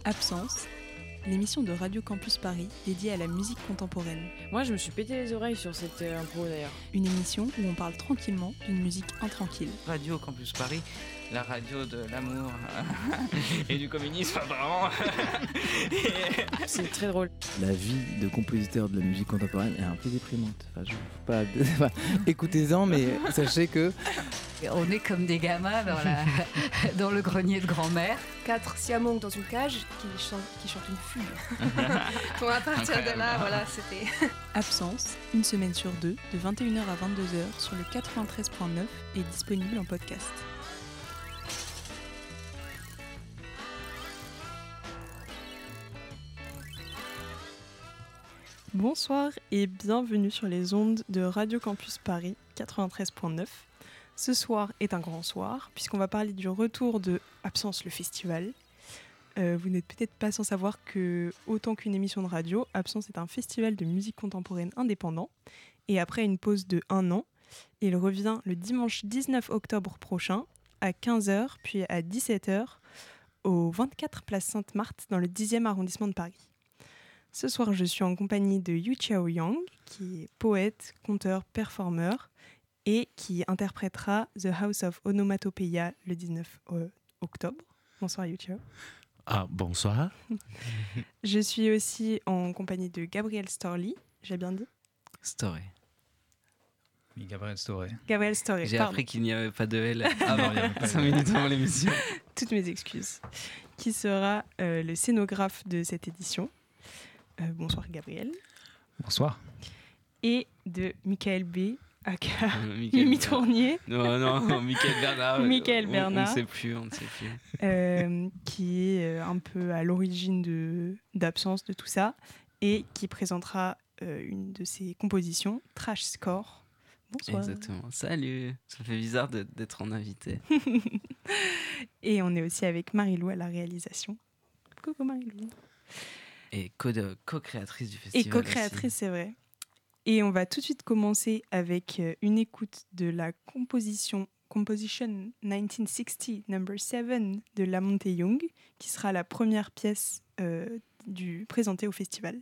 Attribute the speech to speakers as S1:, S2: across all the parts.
S1: Absence, l'émission de Radio Campus Paris dédiée à la musique contemporaine.
S2: Moi, je me suis pété les oreilles sur cette impro d'ailleurs.
S1: Une émission où on parle tranquillement d'une musique intranquille.
S3: Radio Campus Paris, la radio de l'amour et du communisme apparemment.
S2: C'est très drôle.
S4: La vie de compositeur de la musique contemporaine est un peu déprimante. Enfin, écoutez-en, mais sachez que...
S5: On est comme des gamins dans le grenier de grand-mère.
S6: 4 siamongs dans une cage qui chantent une fugue. Bon, à partir de là, voilà, c'était...
S1: Absence, une semaine sur deux, de 21h à 22h sur le 93.9 et disponible en podcast. Bonsoir et bienvenue sur les ondes de Radio Campus Paris 93.9. Ce soir est un grand soir puisqu'on va parler du retour de Absence le festival. Vous n'êtes peut-être pas sans savoir que, autant qu'une émission de radio, Absence est un festival de musique contemporaine indépendant. Et après une pause de 1 an, il revient le dimanche 19 octobre prochain à 15h puis à 17h au 24 place Sainte-Marthe dans le 10e arrondissement de Paris. Ce soir, je suis en compagnie de Yu Chao Yang, qui est poète, conteur, performeur et qui interprétera The House of Onomatopeia le 19 octobre. Bonsoir Yu Chao.
S7: Ah, bonsoir.
S1: Je suis aussi en compagnie de Gabriel Storley, j'ai bien dit
S3: Story.
S8: Oui, Gabriel Storey.
S1: Gabriel Storley,
S3: J'ai
S1: pardon.
S3: appris qu'il n'y avait pas de L
S8: Ah non, il y avait pas
S3: 5 minutes avant l'émission.
S1: Toutes mes excuses. Qui sera le scénographe de cette édition. Bonsoir Gabriel.
S8: Bonsoir.
S1: Et de Michael B, aka Mimi Tournier.
S3: Non, Michael Bernard.
S1: Michael Bernard.
S3: On ne sait plus.
S1: Qui est un peu à l'origine d'Absence de tout ça et qui présentera une de ses compositions, Trash Score. Bonsoir.
S3: Exactement. Salut. Ça fait bizarre d'être en invité.
S1: Et on est aussi avec Marie-Lou à la réalisation. Coucou Marie-Lou.
S3: Et co-créatrice du festival.
S1: Et co-créatrice,
S3: aussi.
S1: c'est vrai. Et on va tout de suite commencer avec une écoute de la Composition 1960 No. 7 de Lamonte Young, qui sera la première pièce présentée au festival.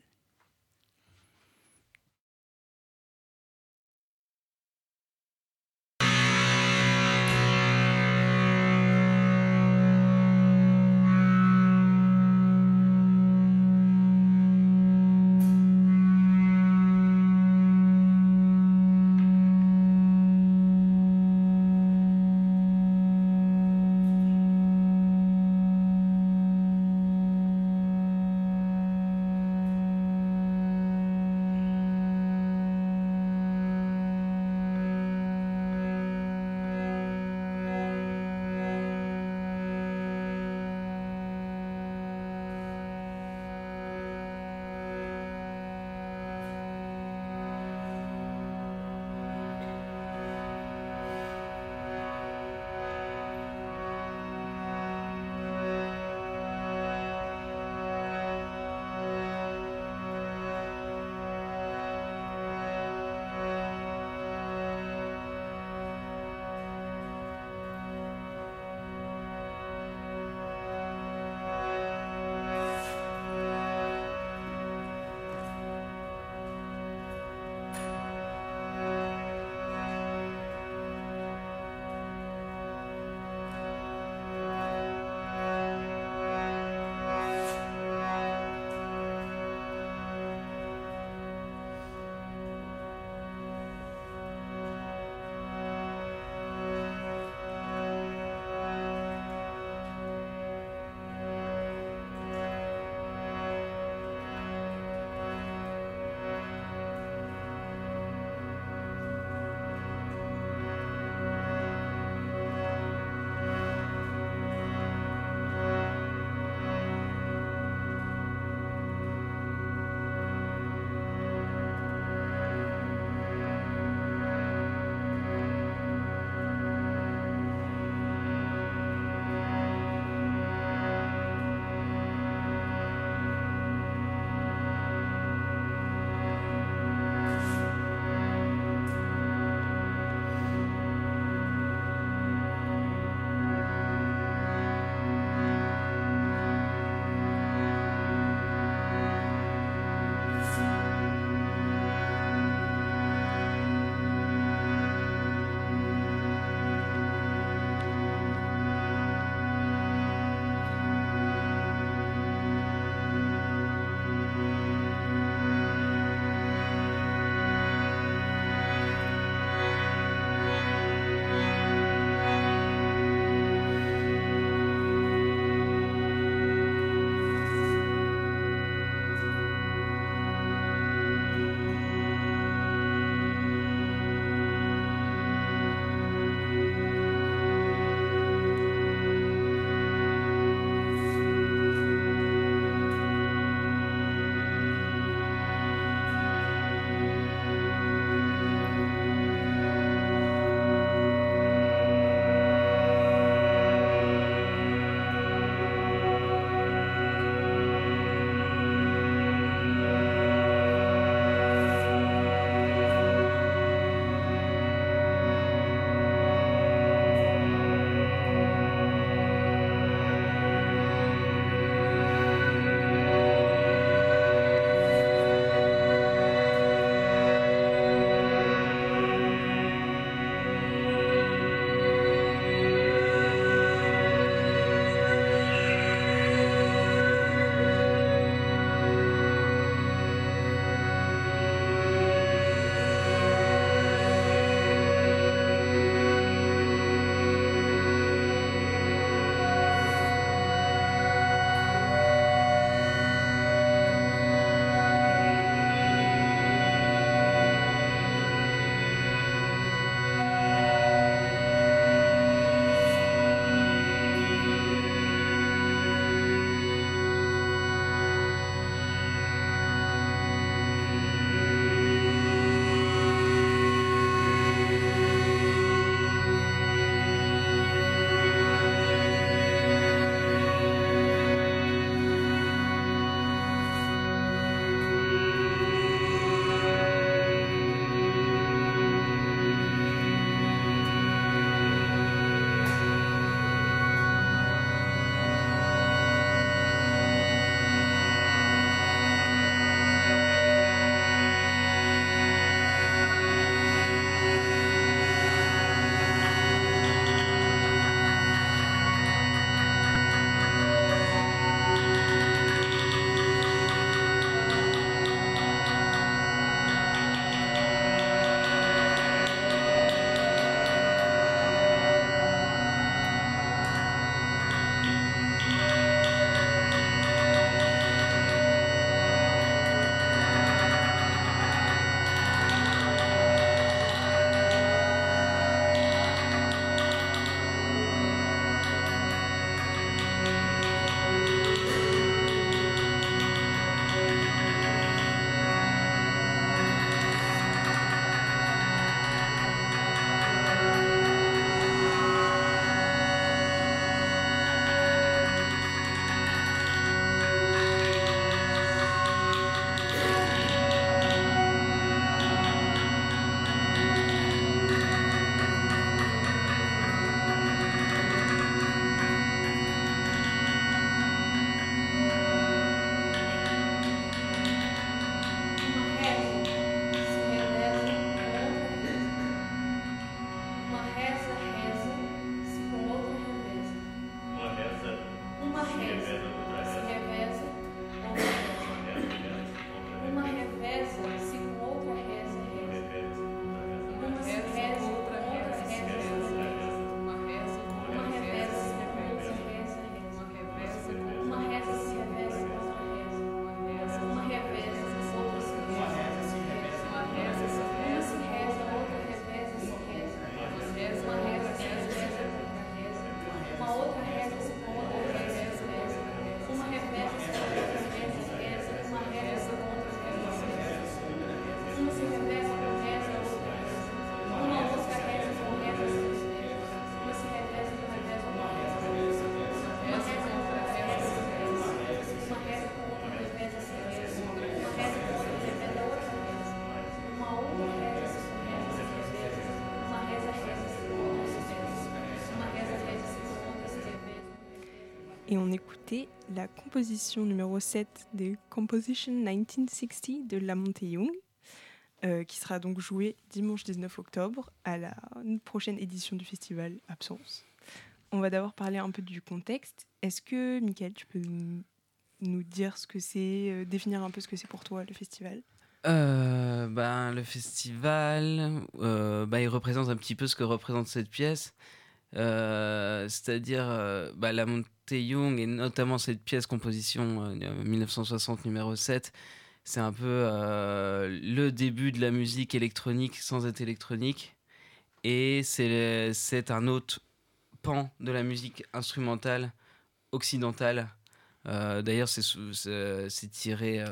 S1: et on écoutait la composition numéro 7 des Composition 1960 de Lamont et Young, qui sera donc jouée dimanche 19 octobre à la prochaine édition du festival Absence. On va d'abord parler un peu du contexte. Est-ce que, Mickaël, tu peux nous dire ce que c'est, définir un peu ce que c'est pour toi le festival ?
S7: Le festival, il représente un petit peu ce que représente cette pièce. C'est-à-dire Lamont et Young, et notamment cette pièce composition 1960 numéro 7, c'est un peu le début de la musique électronique sans être électronique, et c'est un autre pan de la musique instrumentale occidentale. D'ailleurs, c'est tiré,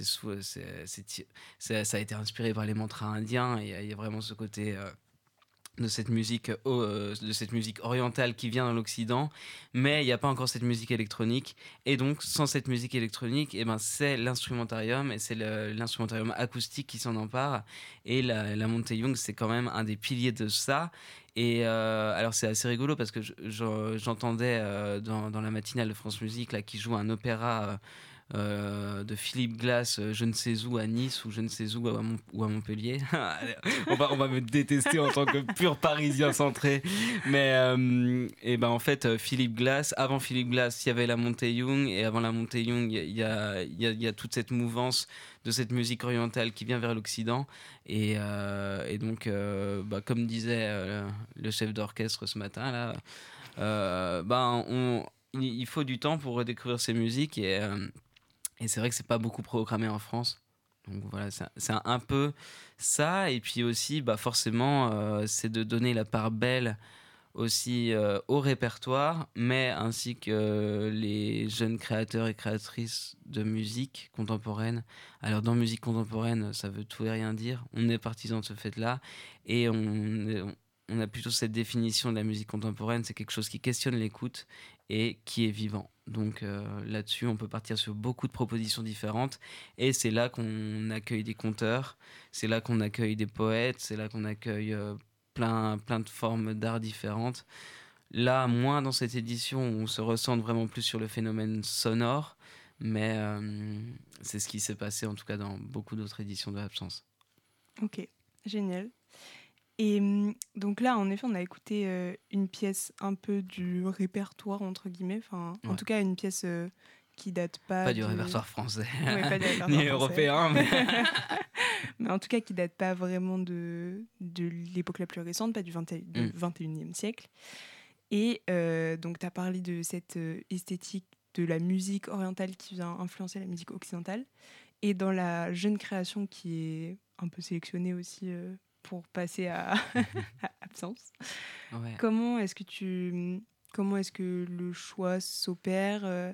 S7: ça a été inspiré par les mantras indiens, et il y a vraiment ce côté de cette musique orientale qui vient dans l'Occident, mais il n'y a pas encore cette musique électronique, et donc sans cette musique électronique, c'est l'instrumentarium, et c'est l'instrumentarium acoustique qui s'en empare, et la Monte Young, c'est quand même un des piliers de ça. Et alors c'est assez rigolo parce que j'entendais dans la matinale de France Musique là, qui joue un opéra de Philippe Glass, je ne sais où à Nice ou je ne sais où ou à Montpellier. on va me détester en tant que pur parisien centré, mais en fait Philippe Glass, avant Philippe Glass il y avait la Monte Young, et avant la Monte Young il y a toute cette mouvance de cette musique orientale qui vient vers l'Occident, et donc comme disait le chef d'orchestre ce matin là, il faut du temps pour redécouvrir ces musiques, et c'est vrai que c'est pas beaucoup programmé en France. Donc voilà, c'est un peu ça. Et puis aussi, forcément, c'est de donner la part belle aussi au répertoire, mais ainsi que les jeunes créateurs et créatrices de musique contemporaine. Alors dans musique contemporaine, ça veut tout et rien dire. On est partisan de ce fait-là, et on a plutôt cette définition de la musique contemporaine, c'est quelque chose qui questionne l'écoute et qui est vivant. Donc là-dessus, on peut partir sur beaucoup de propositions différentes, et c'est là qu'on accueille des conteurs, c'est là qu'on accueille des poètes, c'est là qu'on accueille plein de formes d'art différentes. Là, moins dans cette édition où on se ressent vraiment plus sur le phénomène sonore, mais c'est ce qui s'est passé en tout cas dans beaucoup d'autres éditions de l'Absence.
S1: Ok, génial. Et donc là, en effet, on a écouté une pièce un peu du répertoire, entre guillemets, en tout cas une pièce qui date pas
S7: du répertoire français,
S1: pas du répertoire
S7: ni
S1: français.
S7: européen, mais...
S1: mais en tout cas qui date pas vraiment de l'époque la plus récente, pas du 21e siècle. Et donc tu as parlé de cette esthétique de la musique orientale qui vient influencer la musique occidentale, et dans la jeune création qui est un peu sélectionnée aussi pour passer à Absence.
S7: Ouais.
S1: Comment est-ce que le choix s'opère ?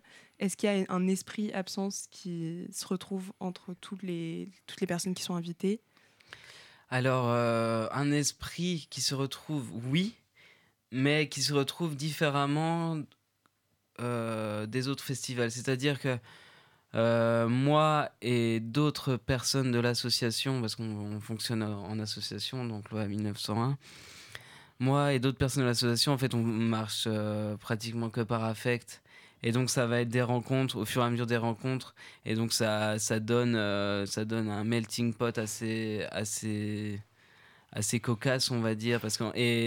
S1: Est-ce qu'il y a un esprit Absence qui se retrouve entre toutes les personnes qui sont invitées ?
S7: Alors, un esprit qui se retrouve, oui, mais qui se retrouve différemment des autres festivals. C'est-à-dire que moi et d'autres personnes de l'association, parce qu'on fonctionne en association, donc loi 1901, moi et d'autres personnes de l'association, en fait, on marche pratiquement que par affect. Et donc ça va être des rencontres au fur et à mesure des rencontres, et donc ça donne un melting pot assez cocasse, on va dire, parce que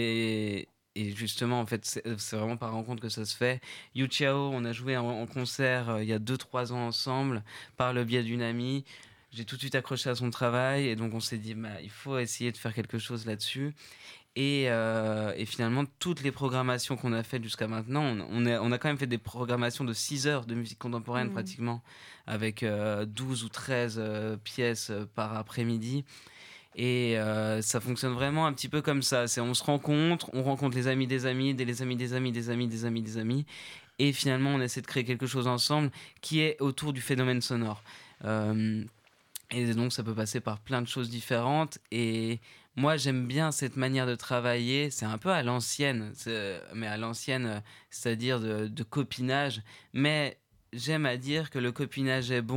S7: et justement, en fait, c'est vraiment par rencontre que ça se fait. Yu Chao, on a joué en concert il y a 2-3 ans ensemble, par le biais d'une amie. J'ai tout de suite accroché à son travail, et donc on s'est dit, il faut essayer de faire quelque chose là-dessus. Et finalement, toutes les programmations qu'on a faites jusqu'à maintenant, on a quand même fait des programmations de 6 heures de musique contemporaine pratiquement, avec 12 ou 13 pièces par après-midi. Et ça fonctionne vraiment un petit peu comme ça. On se rencontre, on rencontre les amis des amis, les amis des amis, des amis des amis des amis. Et finalement, on essaie de créer quelque chose ensemble qui est autour du phénomène sonore. Et donc, ça peut passer par plein de choses différentes. Et moi, j'aime bien cette manière de travailler. C'est un peu à l'ancienne, mais à l'ancienne, c'est-à-dire de copinage. Mais j'aime à dire que le copinage est bon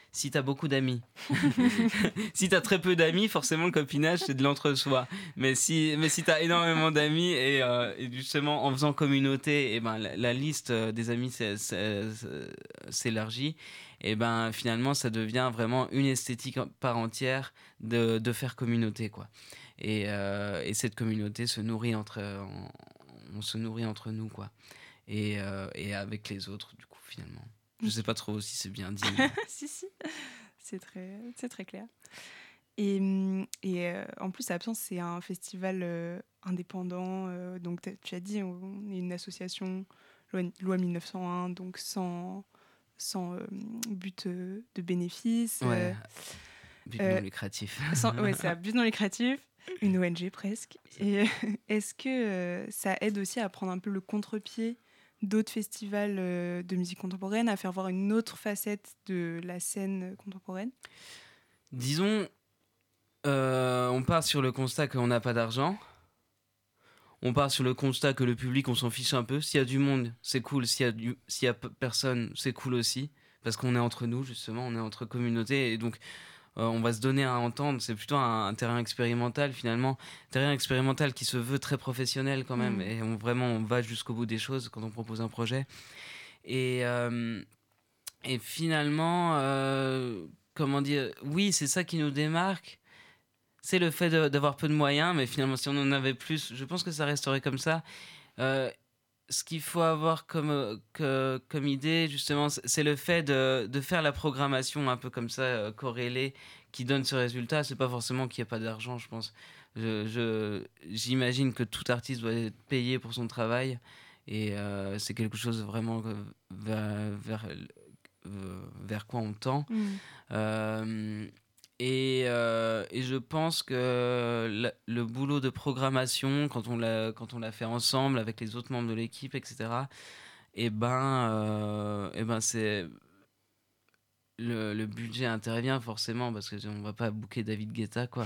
S7: si t'as beaucoup d'amis. Si t'as très peu d'amis, forcément le copinage c'est de l'entre-soi. Mais si t'as énormément d'amis et justement en faisant communauté, et ben la liste des amis s'élargit. Et ben finalement ça devient vraiment une esthétique part entière de faire communauté, quoi. Et cette communauté se nourrit on se nourrit entre nous, quoi. Et avec les autres, du coup, finalement. Je sais pas trop si c'est bien dit. Mais...
S1: si, c'est très clair. Et en plus, Absence, c'est un festival indépendant. Donc, tu as dit, on est une association loi 1901, donc sans but de bénéfice.
S7: Ouais, but non lucratif.
S1: Ouais, c'est à but non lucratif. Une ONG presque. Et est-ce que ça aide aussi à prendre un peu le contre-pied d'autres festivals de musique contemporaine, à faire voir une autre facette de la scène contemporaine?
S7: Disons, on part sur le constat qu'on n'a pas d'argent. On part sur le constat que le public, on s'en fiche un peu. S'il y a du monde, c'est cool. S'il y a personne, c'est cool aussi. Parce qu'on est entre nous, justement, on est entre communautés. Et donc, on va se donner à entendre. C'est plutôt un terrain expérimental, finalement. Terrain expérimental qui se veut très professionnel, quand même. Et on va jusqu'au bout des choses quand on propose un projet. Et finalement, comment dire, oui, c'est ça qui nous démarque. C'est le fait d'avoir peu de moyens, mais finalement, si on en avait plus, je pense que ça resterait comme ça. Ce qu'il faut avoir comme idée, justement, c'est le fait de faire la programmation un peu comme ça, corrélée, qui donne ce résultat. C'est pas forcément qu'il n'y a pas d'argent, je pense. J'imagine que tout artiste doit être payé pour son travail, et c'est quelque chose vraiment vers quoi on tend. Et je pense que le boulot de programmation, quand on l'a fait ensemble avec les autres membres de l'équipe, etc., et ben c'est le budget intervient forcément, parce que on va pas booker David Guetta, quoi.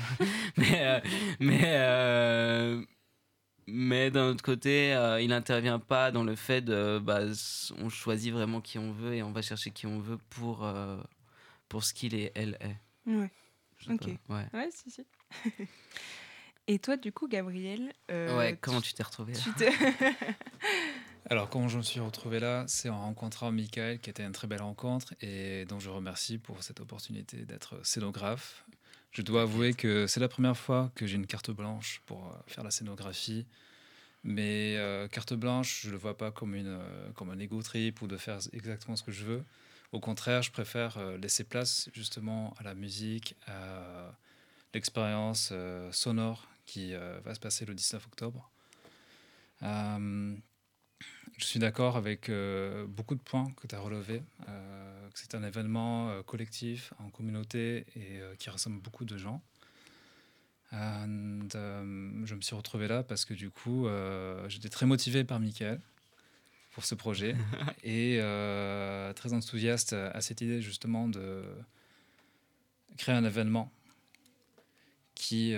S7: mais d'un autre côté, il intervient pas dans le fait de on choisit vraiment qui on veut et on va chercher qui on veut pour ce qu'il et elle est.
S1: Ouais. Ok.
S7: Ouais.
S1: Ouais, si. Et toi, du coup, Gabriel,
S7: comment tu t'es retrouvé là?
S8: Alors, comment je me suis retrouvé là, c'est en rencontrant Michael, qui était une très belle rencontre et dont je remercie pour cette opportunité d'être scénographe. Je dois avouer que c'est la première fois que j'ai une carte blanche pour faire la scénographie. Mais carte blanche, je ne le vois pas comme un ego trip ou de faire exactement ce que je veux. Au contraire, je préfère laisser place justement à la musique, à l'expérience sonore qui va se passer le 19 octobre. Je suis d'accord avec beaucoup de points que tu as relevés, que c'est un événement collectif, en communauté et qui rassemble beaucoup de gens. Je me suis retrouvé là parce que du coup, j'étais très motivé par Michael pour ce projet et très enthousiaste à cette idée justement de créer un événement qui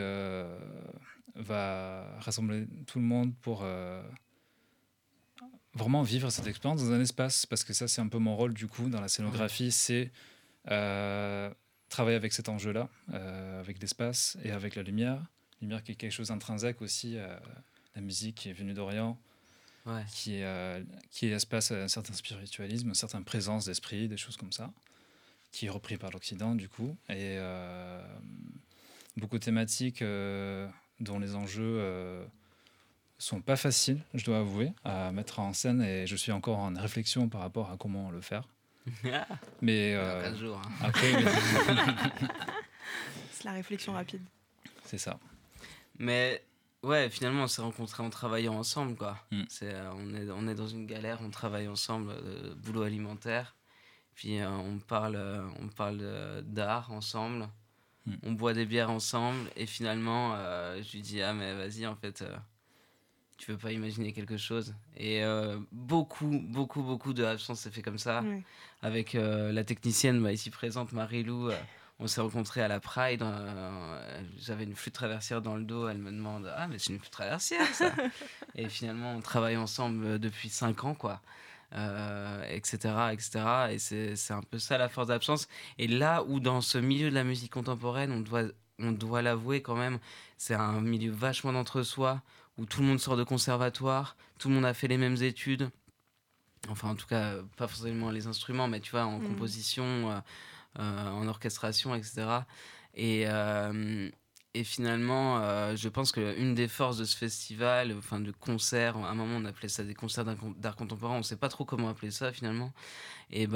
S8: va rassembler tout le monde pour vraiment vivre cette expérience dans un espace, parce que ça c'est un peu mon rôle du coup dans la scénographie, c'est travailler avec cet enjeu-là, avec l'espace et avec la lumière qui est quelque chose d'intrinsèque aussi à la musique qui est venue d'Orient.
S7: Ouais.
S8: Qui espace un certain spiritualisme, une certaine présence d'esprit, des choses comme ça, qui est repris par l'Occident du coup, et beaucoup de thématiques dont les enjeux sont pas faciles, je dois avouer, à mettre en scène, et je suis encore en réflexion par rapport à comment le faire. Mais
S7: 15 jours. Hein.
S8: Après,
S1: c'est la réflexion rapide.
S8: C'est ça.
S7: Mais ouais, finalement, on s'est rencontrés en travaillant ensemble, quoi. On est dans une galère, on travaille ensemble, boulot alimentaire. Puis on parle d'art ensemble. On boit des bières ensemble. Et finalement, je lui dis, mais vas-y, en fait, tu veux pas imaginer quelque chose? Et beaucoup de Absence s'est fait comme ça.
S1: Ouais.
S7: Avec la technicienne ici présente, Marie-Lou. On s'est rencontrés à la Pride. J'avais une flûte traversière dans le dos. Elle me demande, mais c'est une flûte traversière, ça. Et finalement, on travaille ensemble depuis 5 ans, quoi. etc., etc. Et c'est un peu ça la force d'Absence. Et là où dans ce milieu de la musique contemporaine, on doit l'avouer quand même, c'est un milieu vachement d'entre-soi, où tout le monde sort de conservatoire, tout le monde a fait les mêmes études. Enfin, en tout cas, pas forcément les instruments, mais tu vois, en composition, en orchestration, etc. Et finalement, je pense qu'une des forces de ce festival, enfin de concerts, à un moment on appelait ça des concerts d'art contemporain, on ne sait pas trop comment appeler ça finalement, et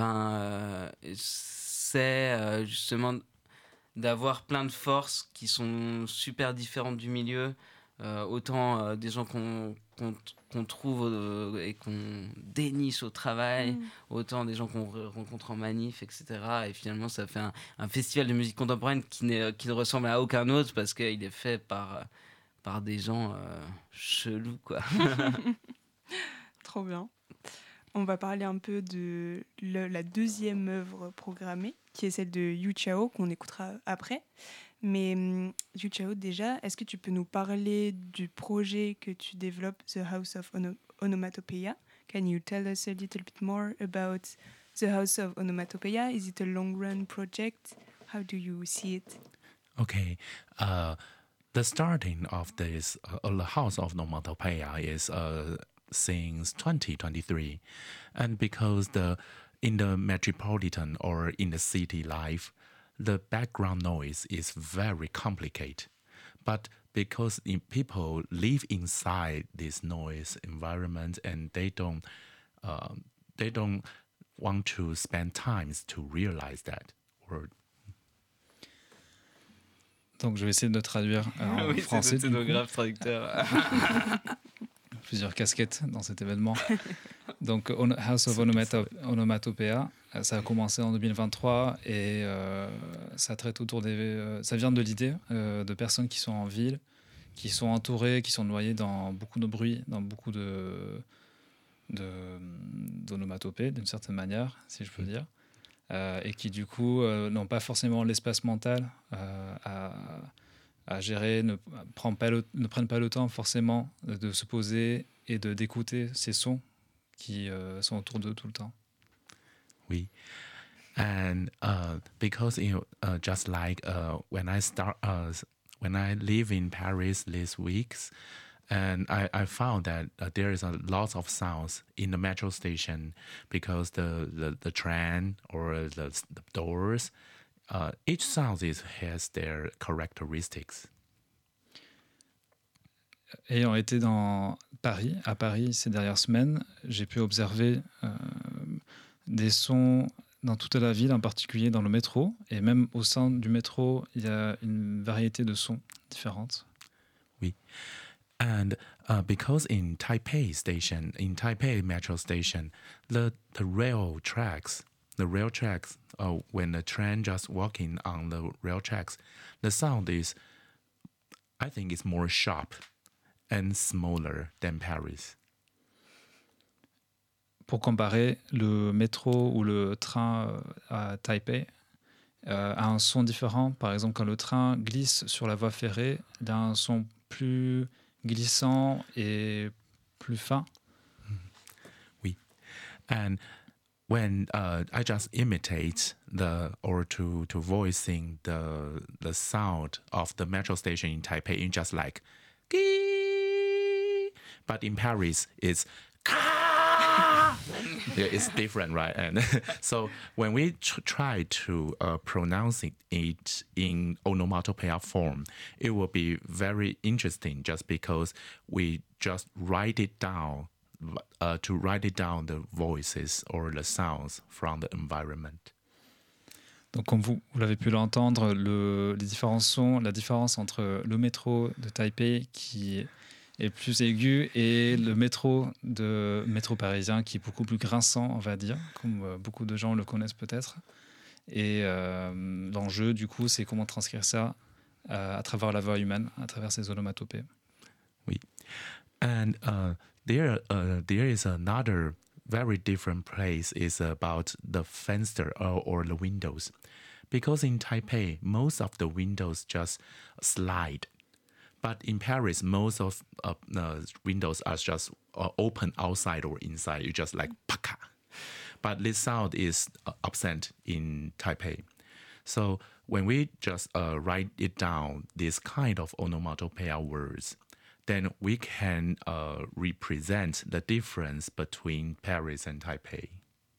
S7: c'est justement d'avoir plein de forces qui sont super différentes du milieu, autant des gens qu'on trouve et qu'on déniche au travail, autant des gens qu'on rencontre en manif, etc. Et finalement, ça fait un festival de musique contemporaine qui ne ressemble à aucun autre parce qu'il est fait par des gens chelous, quoi.
S1: Trop bien. On va parler un peu de la deuxième œuvre programmée, qui est celle de Yu Chao, qu'on écoutera après. Mais Yu Chao, déjà, est-ce que tu peux nous parler du projet que tu développes, The House of Onomatopeia? Can you tell us a little bit more about The House of Onomatopeia? Is it a long-run project? How do you see it?
S9: Okay. The starting of this House of Onomatopeia is since 2023. And because in the metropolitan or in the city life, the background noise is very complicated. But because people live inside this noise environment and they don't want to spend time to realize that.
S8: Donc je vais essayer de traduire en
S7: oui,
S8: français.
S7: C'est notre grave traducteur.
S8: Plusieurs casquettes dans cet événement. Donc House of Onomatopeia, ça a commencé en 2023 et ça traite autour ça vient de l'idée de personnes qui sont en ville, qui sont entourées, qui sont noyées dans beaucoup de bruit, dans beaucoup d'onomatopées d'une certaine manière, si je peux dire, et qui du coup n'ont pas forcément l'espace mental à gérer, ne prennent pas le temps forcément de se poser et d'écouter ces sons qui sont autour d'eux tout le temps.
S9: Oui. And because just like when I live in Paris these weeks, and I found that there is a lot of sounds in the metro station because the train or the doors, each sound has their characteristics.
S8: Ayant été à Paris ces dernières semaines, j'ai pu observer des sons dans toute la ville, en particulier dans le métro. Et même au sein du métro, il y a une variété de sons différentes.
S9: Oui. And because in Taipei metro station, the rail tracks, when the train just walking on the rail tracks, the sound is, I think, it's more sharp and smaller than Paris.
S8: Pour comparer, le métro ou le train à Taipei a un son différent. Par exemple, quand le train glisse sur la voie ferrée, il y a un son plus glissant et plus fin.
S9: Oui. And when I just imitate to voicing the sound of the metro station in Taipei, in just like, but in Paris it's yeah, it's different, right? And so when we try to pronounce it in onomatopoeia form, it will be very interesting just because we just write it down the voices or the sounds from the environment.
S8: Donc comme vous l'avez pu l'entendre, les différents sons, la différence entre le métro de Taipei qui est plus aigu et le métro parisien qui est beaucoup plus grinçant, on va dire, comme beaucoup de gens le connaissent peut-être. Et l'enjeu, du coup, c'est comment transcrire ça à travers la voix humaine, à travers ces onomatopées.
S9: Oui. And there is another very different place is about the fenster or the windows. Because in Taipei, most of the windows just slide. But in Paris, most of the windows are just open outside or inside. You just like paka. but this sound is absent in Taipei. So when we just write it down, this kind of onomatopoeia words, then we can represent the difference between Paris and Taipei.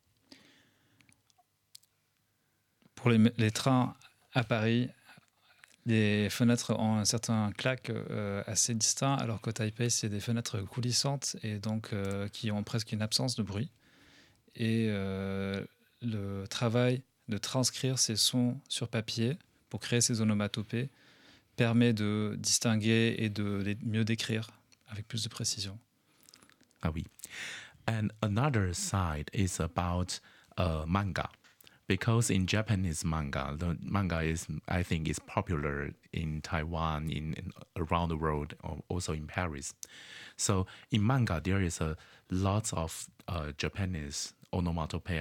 S8: Pour les trains à Paris, les fenêtres ont un certain claque assez distinct, alors qu'au Taipei, c'est des fenêtres coulissantes et donc qui ont presque une absence de bruit. Et le travail de transcrire ces sons sur papier pour créer ces onomatopées permet de distinguer et de les mieux décrire avec plus de précision.
S9: Ah oui. And another side is about manga. Because in Japanese manga, the manga is, I think, is popular in Taiwan, in around the world, also in Paris. So in manga, there is a lot of Japanese onomatope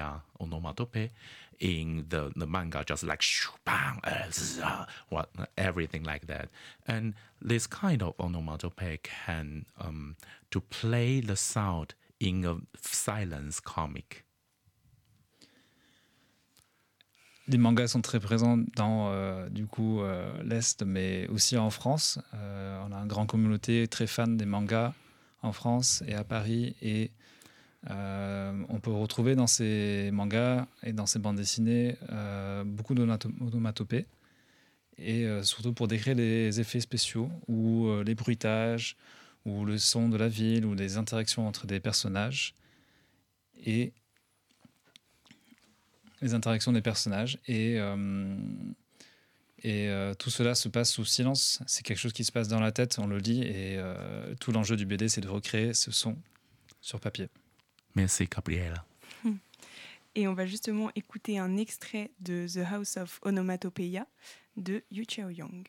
S9: in the manga, just like shoo, bang, what everything like that. And this kind of onomatope can to play the sound in a silence comic.
S8: Les mangas sont très présents dans l'Est, mais aussi en France. On a une grande communauté très fan des mangas en France et à Paris. Et on peut retrouver dans ces mangas et dans ces bandes dessinées beaucoup d'onomatopées. Et surtout pour décrire les effets spéciaux ou les bruitages ou le son de la ville ou les interactions entre des personnages. Et les interactions des personnages et tout cela se passe sous silence. C'est quelque chose qui se passe dans la tête, on le lit et tout l'enjeu du BD, c'est de recréer ce son sur papier.
S9: Merci, Gabriela.
S1: Et on va justement écouter un extrait de The House of Onomatopeia de Yu Chao-young.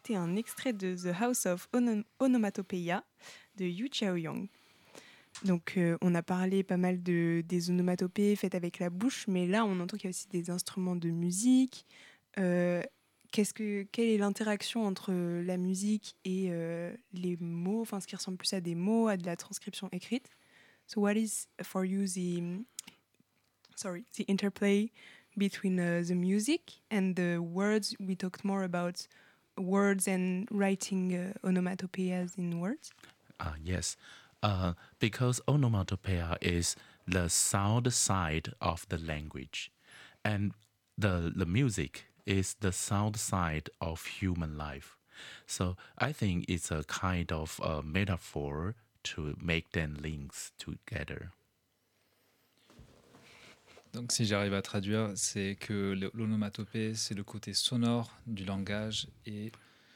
S1: écouter un extrait de The House of Onomatopeia de Yu Chaoyong. Donc, on a parlé pas mal des onomatopées faites avec la bouche, mais là, on entend qu'il y a aussi des instruments de musique. Quelle est l'interaction entre la musique et les mots, enfin, ce qui ressemble plus à des mots, à de la transcription écrite? So, what is for you the interplay between the music and the words? We talked more about words and writing onomatopoeias in words.
S9: Yes. Because onomatopoeia is the sound side of the language, and the music is the sound side of human life. So I think it's a kind of a metaphor to make them links together.
S8: Donc si j'arrive à traduire, c'est que l'onomatopée, c'est le côté sonore du langage et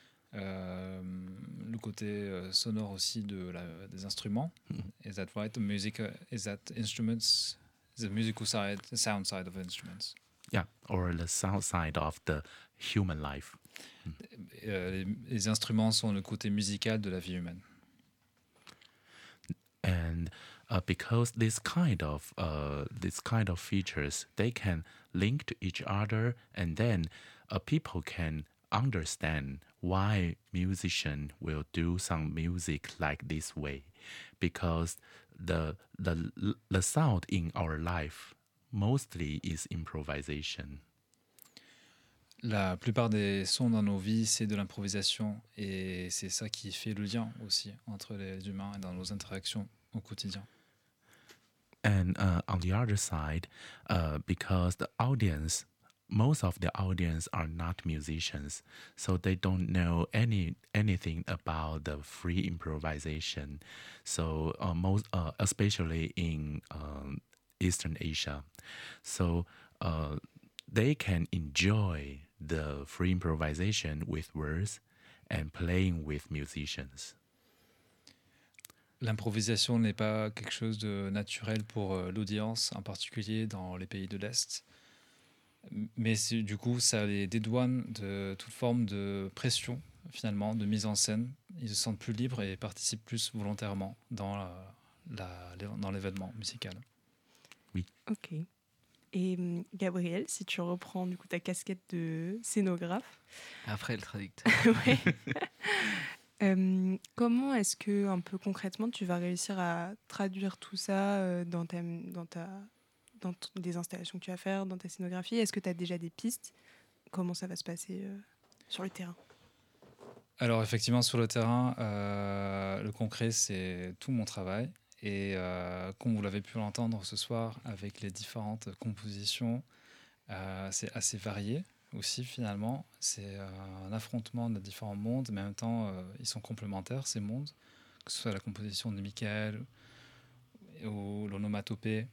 S8: le côté sonore aussi des instruments. Is that right? The music is that instruments, the musical side, the sound side of instruments.
S9: Yeah, or the sound side of the human life.
S8: Les instruments sont le côté musical de la vie humaine.
S9: And because this kind of features, they can link to each other, and then people can understand why musician will do some music like this way, because the sound in our life mostly is improvisation.
S8: La plupart des sons dans nos vies, c'est de l'improvisation, et c'est ça qui fait le lien aussi entre les humains et dans nos interactions au quotidien.
S9: And on the other side, because most of the audience are not musicians, so they don't know anything about the free improvisation. So especially in Eastern Asia, so they can enjoy the free improvisation with words and playing with musicians.
S8: L'improvisation n'est pas quelque chose de naturel pour l'audience, en particulier dans les pays de l'Est. Mais du coup, ça les dédouane de toute forme de pression, finalement, de mise en scène. Ils se sentent plus libres et participent plus volontairement dans l'événement musical.
S9: Oui.
S1: Ok. Et Gabriel, si tu reprends du coup ta casquette de scénographe.
S7: Après le traducteur.
S1: Ouais. Comment est-ce que, un peu concrètement, tu vas réussir à traduire tout ça dans des installations que tu vas faire, dans ta scénographie? Est-ce que tu as déjà des pistes? Comment ça va se passer sur le terrain?
S8: Alors effectivement, sur le terrain, le concret, c'est tout mon travail. Et comme vous l'avez pu l'entendre ce soir, avec les différentes compositions, c'est assez varié aussi finalement. C'est un affrontement de différents mondes, mais en même temps, ils sont complémentaires, ces mondes, que ce soit la composition de Michael ou l'onomatopée.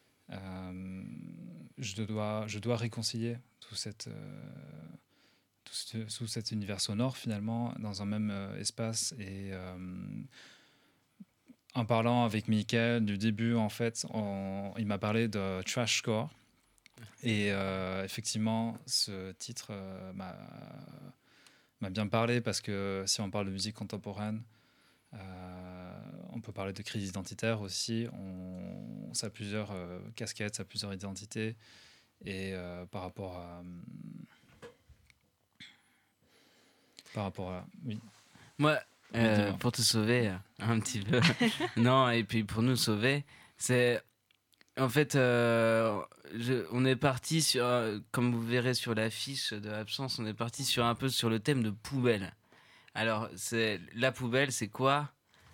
S8: Je dois réconcilier tout cet univers sonore finalement dans un même espace. Et en parlant avec Michael du début, en fait, il m'a parlé de Trashcore. Et effectivement, ce titre m'a bien parlé, parce que si on parle de musique contemporaine, on peut parler de crise identitaire aussi. Ça a plusieurs casquettes, ça a plusieurs identités. Et par rapport à oui.
S7: Moi, pour te sauver un petit peu, non, et puis pour nous sauver, c'est en fait, on est parti sur, comme vous verrez sur l'affiche de Absence, on est parti sur un peu sur le thème de poubelle. Alors, la poubelle, c'est quoi?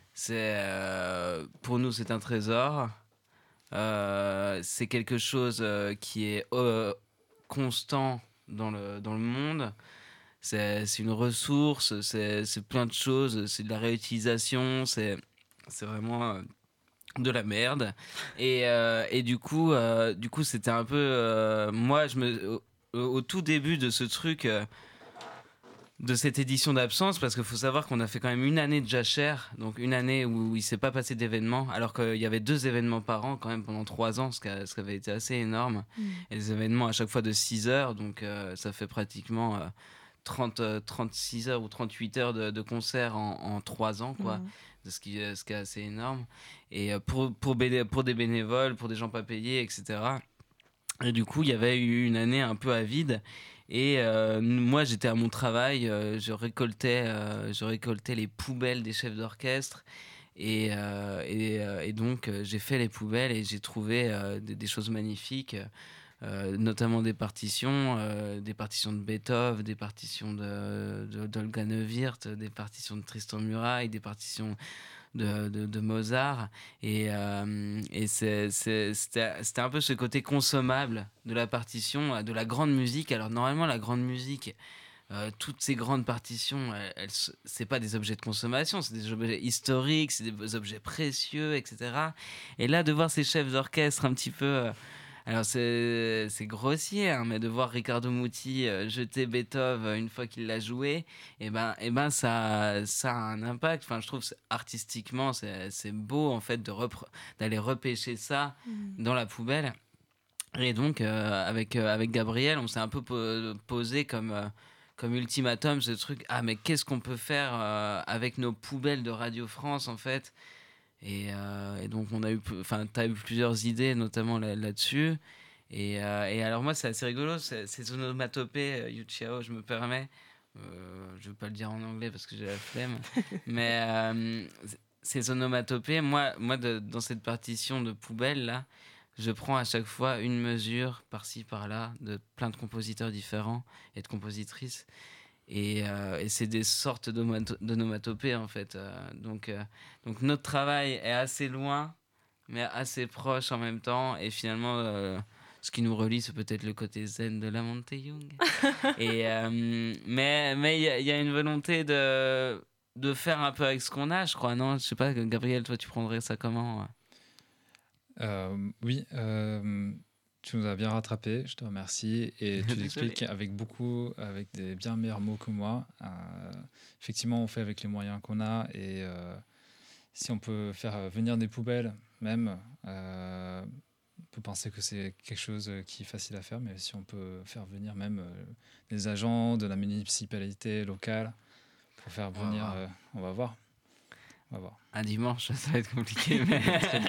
S7: Pour nous, c'est un trésor. C'est quelque chose qui est constant dans le monde. C'est une ressource, c'est plein de choses, c'est de la réutilisation, c'est vraiment de la merde. Et du coup, c'était un peu... moi, au tout début de ce truc... de cette édition d'Absence, parce qu'il faut savoir qu'on a fait quand même une année de jachère, donc une année où il ne s'est pas passé d'événements, alors qu'il y avait 2 événements par an quand même pendant 3 ans, ce qui avait été assez énorme. Et des événements à chaque fois de 6 heures, donc ça fait pratiquement 36 heures ou 38 heures de concert en 3 ans, quoi. Ce qui est assez énorme. Et pour des bénévoles, pour des gens pas payés, etc. Et du coup, il y avait eu une année un peu à vide. Et moi, j'étais à mon travail, je récoltais les poubelles des chefs d'orchestre. Et donc, j'ai fait les poubelles et j'ai trouvé des choses magnifiques, notamment des partitions de Beethoven, des partitions d'Olga Neuwirth, des partitions de Tristan Murail, des partitions de Mozart. Et c'était un peu ce côté consommable de la partition, de la grande musique. Alors normalement, la grande musique, toutes ces grandes partitions, c'est pas des objets de consommation, c'est des objets historiques, c'est des objets précieux, etc. Et là, de voir ces chefs d'orchestre un petit peu... alors c'est grossier, hein, mais de voir Riccardo Muti jeter Beethoven une fois qu'il l'a joué, et ben ça a un impact. Enfin, je trouve artistiquement c'est beau en fait d'aller repêcher ça dans la poubelle. Et donc avec Gabriel, on s'est un peu posé comme ultimatum ce truc. Ah, mais qu'est-ce qu'on peut faire avec nos poubelles de Radio France en fait? Et donc t'as eu plusieurs idées, notamment là-dessus. Et alors moi, c'est assez rigolo, ces onomatopées, Yuchiao, je me permets. Je veux pas le dire en anglais parce que j'ai la flemme. Mais ces onomatopées, moi dans cette partition de poubelle là, je prends à chaque fois une mesure par-ci par-là de plein de compositeurs différents et de compositrices. Et c'est des sortes d'onomatopées en fait. Donc notre travail est assez loin, mais assez proche en même temps. Et finalement, ce qui nous relie, c'est peut-être le côté zen de la Monte-Young. Mais il y a une volonté de faire un peu avec ce qu'on a, je crois. Non, je sais pas, Gabriel, toi, tu prendrais ça comment?
S8: Oui. Tu nous as bien rattrapé, je te remercie. Et tu l'expliques avec des bien meilleurs mots que moi. Effectivement, on fait avec les moyens qu'on a. Et si on peut faire venir des poubelles, même, on peut penser que c'est quelque chose qui est facile à faire. Mais si on peut faire venir même des agents de la municipalité locale pour faire venir, on va voir.
S7: Un dimanche, ça va être compliqué. Mais...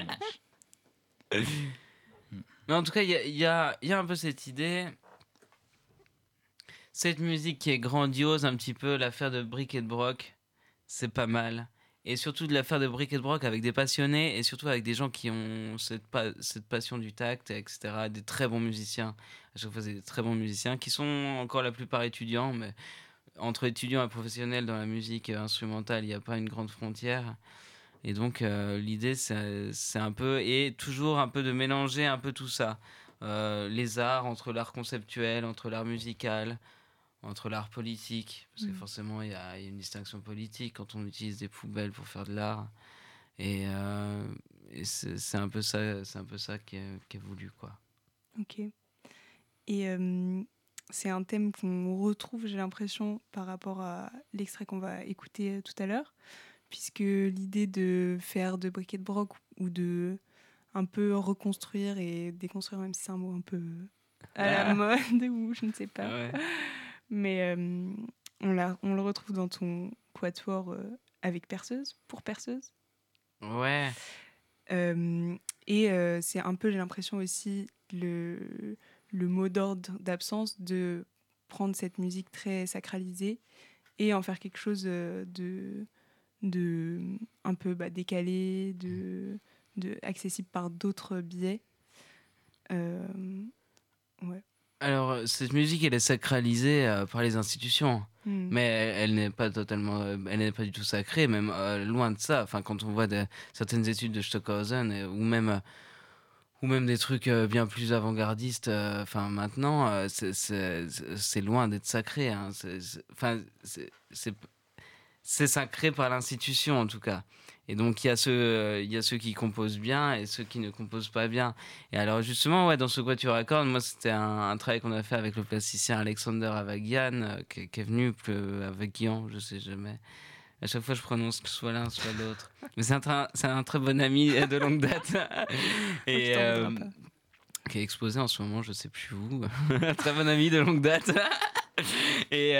S7: Mais en tout cas, il y a un peu cette idée, cette musique qui est grandiose, un petit peu l'affaire de Brick et de Broc, c'est pas mal. Et surtout de l'affaire de Brick et de Broc avec des passionnés et surtout avec des gens qui ont cette passion du tact, etc. Des très bons musiciens. À chaque fois, c'est des très bons musiciens qui sont encore la plupart étudiants, mais entre étudiants et professionnels dans la musique instrumentale, il n'y a pas une grande frontière. Et donc l'idée c'est un peu, et toujours un peu de mélanger un peu tout ça, les arts, entre l'art conceptuel, entre l'art musical, entre l'art politique, parce que forcément il y a une distinction politique quand on utilise des poubelles pour faire de l'art, et c'est un peu ça qui est voulu, quoi.
S1: Ok. Et c'est un thème qu'on retrouve, j'ai l'impression, par rapport à l'extrait qu'on va écouter tout à l'heure, puisque l'idée de faire de Brick et de Broc ou de un peu reconstruire et déconstruire, même si c'est un mot un peu à la mode ou je ne sais pas, mais on le retrouve dans ton quatuor avec perceuse, pour perceuse.
S7: Ouais.
S1: Et c'est un peu, j'ai l'impression aussi, le mot d'ordre d'absence de prendre cette musique très sacralisée et en faire quelque chose de un peu décalé, de accessible par d'autres biais. Ouais.
S7: Alors, cette musique, elle est sacralisée par les institutions, mais elle n'est pas du tout sacrée, même loin de ça. Enfin, quand on voit certaines études de Stockhausen ou même des trucs bien plus avant-gardistes, maintenant, c'est loin d'être sacré. Hein. C'est sacré par l'institution, en tout cas. Et donc, il y a ceux qui composent bien et ceux qui ne composent pas bien. Et alors, justement, dans ce quatuor à cordes, moi, c'était un travail qu'on a fait avec le plasticien Alexander Avagian, qui est venu, Avagian, je sais jamais. À chaque fois, je prononce soit l'un, soit l'autre. Mais c'est un très bon ami de longue date. Et qui est exposé en ce moment, je sais plus où. Un très bon ami de longue date. et,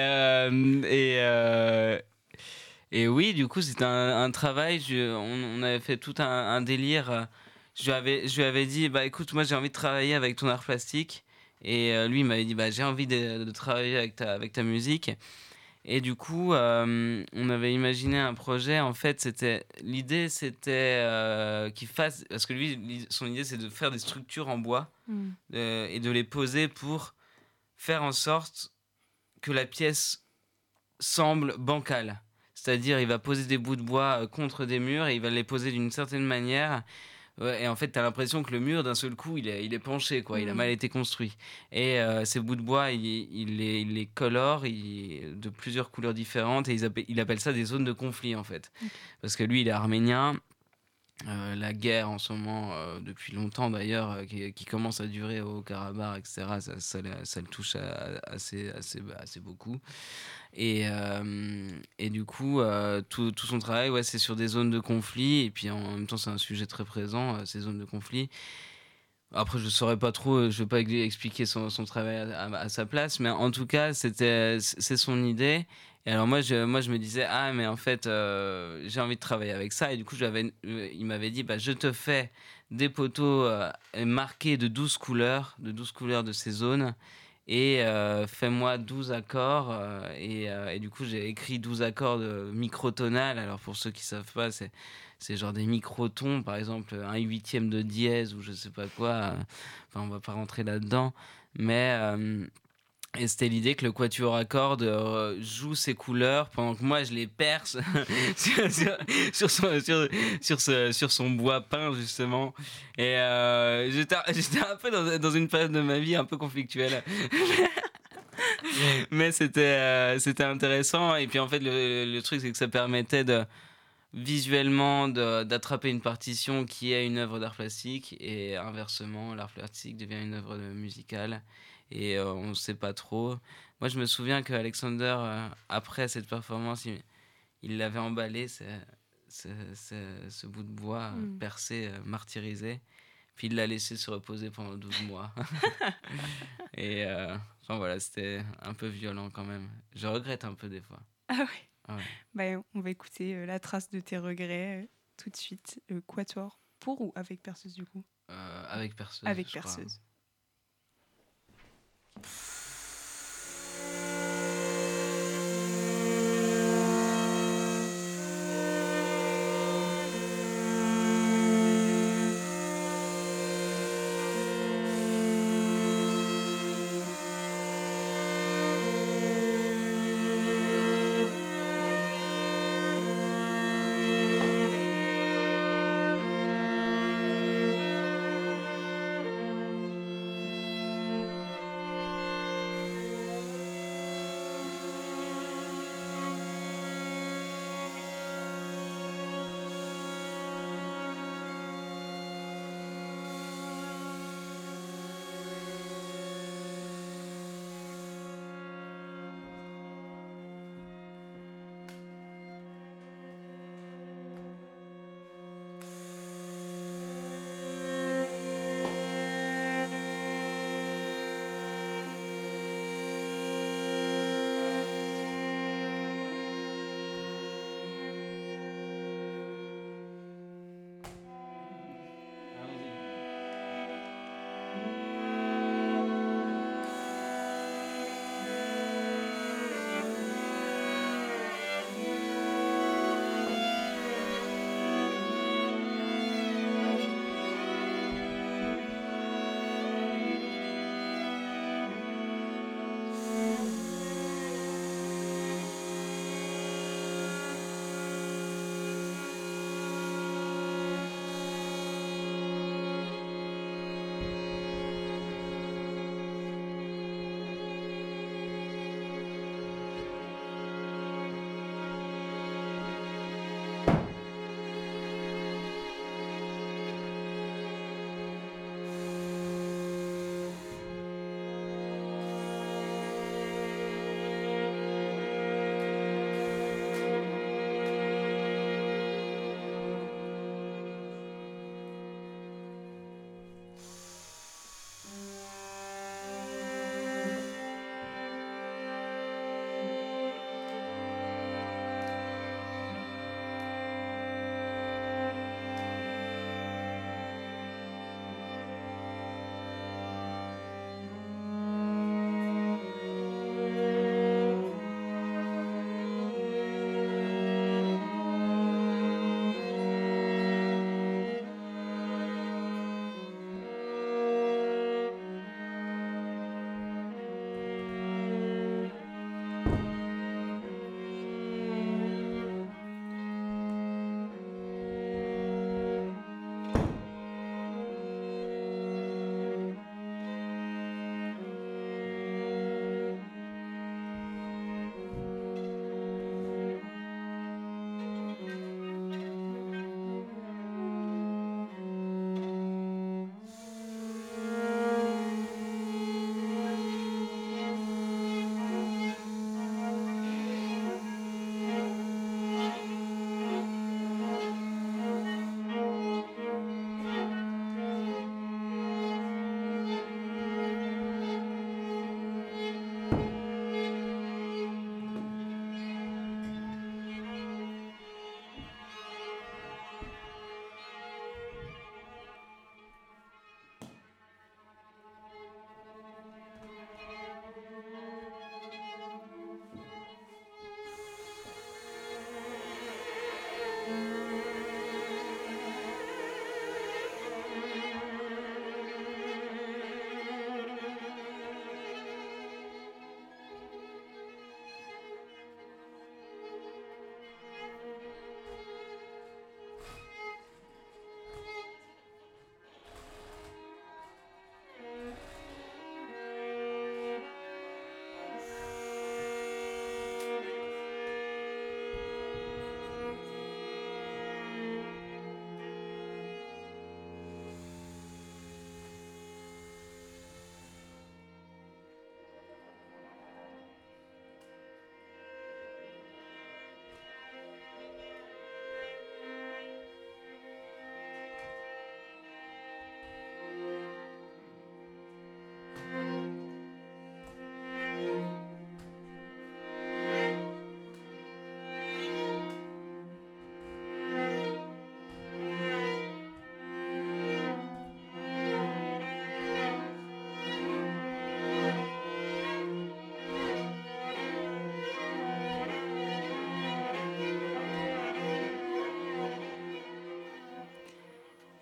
S7: et oui, du coup, c'était un travail. On avait fait tout un délire. Je lui avais dit, bah écoute, moi j'ai envie de travailler avec ton art plastique. Et lui, il m'avait dit, bah j'ai envie de travailler avec ta musique. Et du coup, on avait imaginé un projet. En fait, l'idée, c'était qu'il fasse, parce que lui, son idée, c'est de faire des structures en bois et de les poser pour faire en sorte que la pièce semble bancale. C'est-à-dire, il va poser des bouts de bois contre des murs et il va les poser d'une certaine manière. Ouais, et en fait, t'as l'impression que le mur, d'un seul coup, il est penché, quoi. Il a mal été construit. Et ces bouts de bois, il les colore de plusieurs couleurs différentes et il appelle ça des zones de conflit, en fait. Parce que lui, il est arménien. La guerre en ce moment, depuis longtemps d'ailleurs, qui commence à durer au Karabakh, etc., ça le touche assez beaucoup. Et du coup, tout son travail, ouais, c'est sur des zones de conflit. Et puis en même temps, c'est un sujet très présent, ces zones de conflit. Après, je ne saurais pas trop, je ne vais pas expliquer son travail à sa place, mais en tout cas, c'est son idée. Et alors moi, je me disais, ah, mais en fait, j'ai envie de travailler avec ça. Et du coup, il m'avait dit, bah, je te fais des poteaux marqués de 12 couleurs de ces zones. Et fais-moi 12 accords. Et du coup, j'ai écrit 12 accords microtonales. Alors, pour ceux qui ne savent pas, c'est genre des microtons, par exemple, un huitième de dièse ou je sais pas quoi. Enfin, on va pas rentrer là-dedans. Mais et c'était l'idée que le quatuor à cordes joue ses couleurs pendant que moi je les perce sur son bois peint justement. Et j'étais un peu dans une période de ma vie un peu conflictuelle. Mais c'était intéressant. Et puis en fait le truc c'est que ça permettait visuellement d'attraper une partition qui est une œuvre d'art plastique et inversement l'art plastique devient une œuvre musicale. Et on ne sait pas trop. Moi, je me souviens qu'Alexander, après cette performance, il l'avait emballé, ce bout de bois percé, martyrisé. Puis il l'a laissé se reposer pendant 12 mois. Et enfin voilà, c'était un peu violent quand même. Je regrette un peu des fois.
S1: Ah ouais.
S7: Ah ouais.
S1: Bah, on va écouter la trace de tes regrets tout de suite. Quatuor, pour ou avec perceuse du coup
S7: Avec perceuse.
S1: Avec perceuse.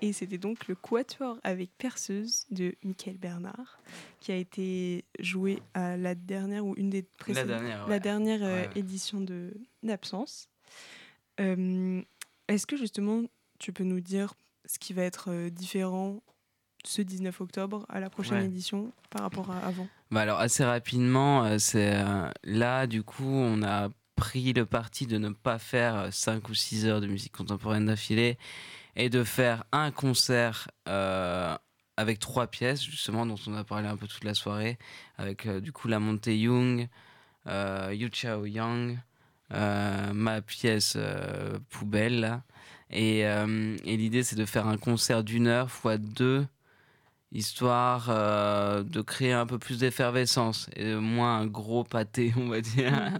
S1: Et c'était donc le Quatuor avec Perceuse de Michael Bernard, qui a été joué à la dernière ou une des précédentes, la dernière édition d'Absence. Est-ce que justement, tu peux nous dire ce qui va être différent ce 19 octobre à la prochaine édition par rapport à avant?
S7: Alors assez rapidement, là du coup on a pris le parti de ne pas faire 5 ou 6 heures de musique contemporaine d'affilée et de faire un concert avec 3 pièces justement dont on a parlé un peu toute la soirée, avec du coup la montée Young, Yu Chao Yang, ma pièce poubelle là. Et l'idée c'est de faire un concert d'1 heure x 2, histoire de créer un peu plus d'effervescence et moins un gros pâté, on va dire.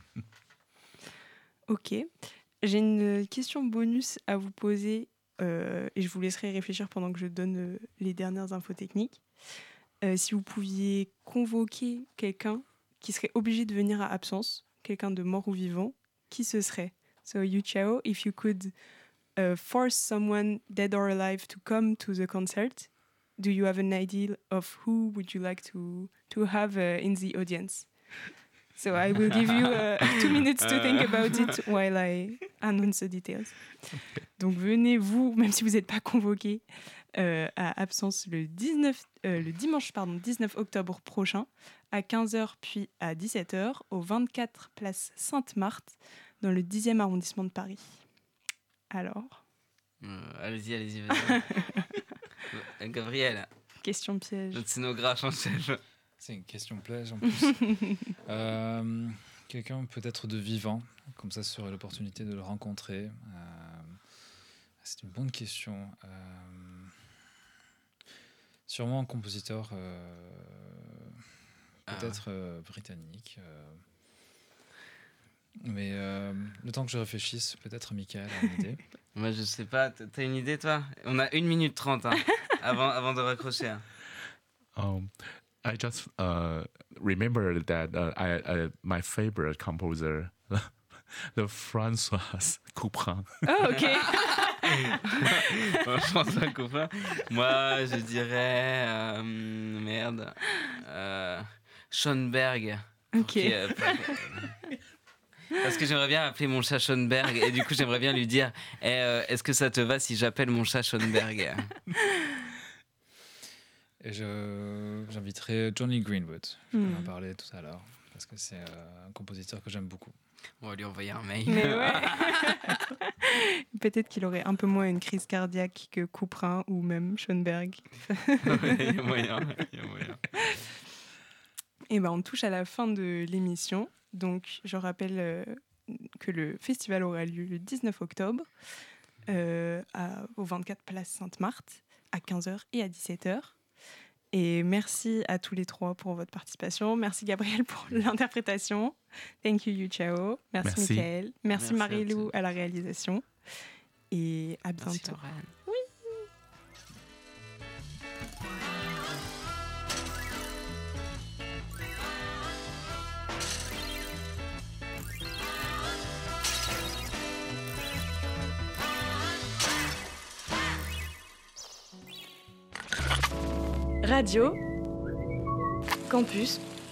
S1: Ok. J'ai une question bonus à vous poser et je vous laisserai réfléchir pendant que je donne les dernières infos techniques. Si vous pouviez convoquer quelqu'un qui serait obligé de venir à Absence, quelqu'un de mort ou vivant, qui ce serait? So, Yu Chao, if you could force someone dead or alive to come to the concert, do you have an idea of who would you like to have in the audience? So I will give you 2 minutes to think about it while I announce the details. Donc venez vous, même si vous n'êtes pas convoqué, à Absence le dimanche 19 octobre prochain à 15h puis à 17h au 24 place Sainte-Marthe dans le 10e arrondissement de Paris. Alors
S7: Allez-y, vas-y. Gabriel.
S1: Question piège.
S7: Notre scénographe en chef.
S8: C'est une question piège en plus. Quelqu'un peut-être de vivant, comme ça serait l'opportunité de le rencontrer. C'est une bonne question. Sûrement un compositeur peut-être britannique. Mais le temps que je réfléchisse, peut-être Michael a une idée.
S7: Moi, je sais pas. T'as une idée, toi? On a 1 minute 30 avant de raccrocher.
S9: I just remember that my favorite composer, the François Couperin.
S1: Oh, ok.
S7: François Couperin. Moi, je dirais Schoenberg.
S1: Ok.
S7: Parce que j'aimerais bien appeler mon chat Schoenberg et du coup j'aimerais bien lui dire est-ce que ça te va si j'appelle mon chat Schoenberg?
S8: Et j'inviterai Johnny Greenwood. Je vais en parler tout à l'heure parce que c'est un compositeur que j'aime beaucoup.
S7: On va lui envoyer un mail.
S1: Mais ouais. Peut-être qu'il aurait un peu moins une crise cardiaque que Couperin ou même Schoenberg.
S7: Il y a moyen.
S1: Et ben on touche à la fin de l'émission. Donc je rappelle que le festival aura lieu le 19 octobre au 24 place Sainte-Marthe à 15h et à 17h. Et merci à tous les 3 pour votre participation. Merci Gabriel pour l'interprétation. Thank you Yu Chao. Merci Michael. Merci Marie-Lou à la réalisation. Et à bientôt. Oui.
S6: Radio Campus